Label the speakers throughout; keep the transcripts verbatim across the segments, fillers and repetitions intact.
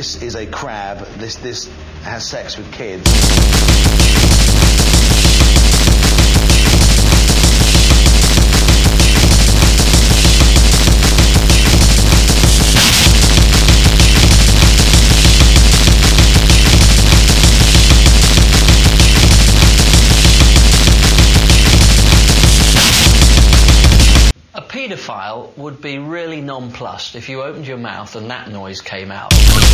Speaker 1: this is a crab. This this has sex with kids.
Speaker 2: A paedophile would be really nonplussed if you opened your mouth and that noise came out.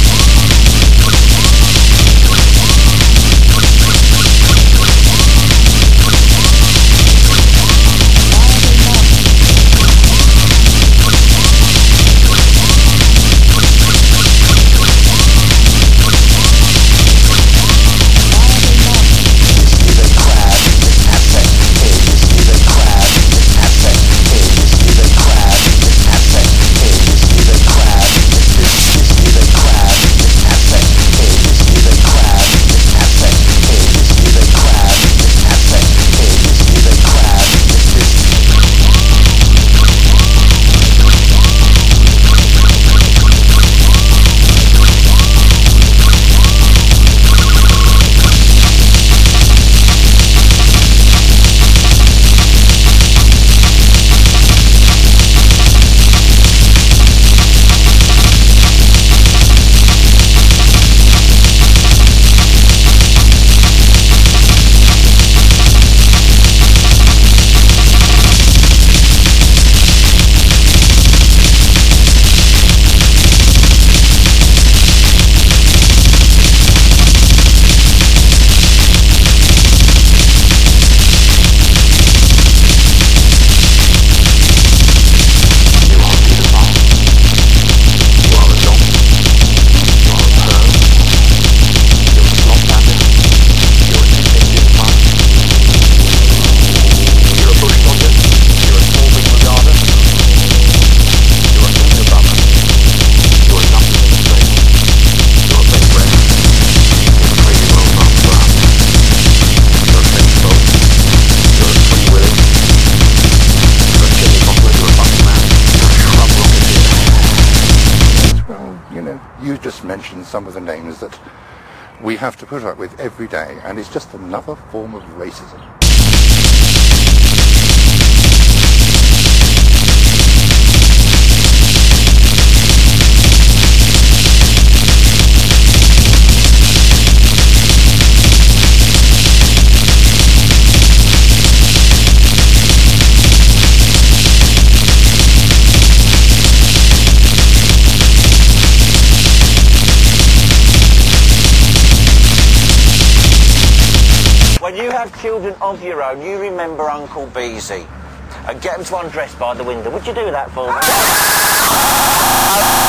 Speaker 3: You just mentioned some of the names that we have to put up with every day, and it's just another form of racism.
Speaker 4: When you have children of your own, you remember Uncle Beezy and get them to undress by the window. Would you do that for me?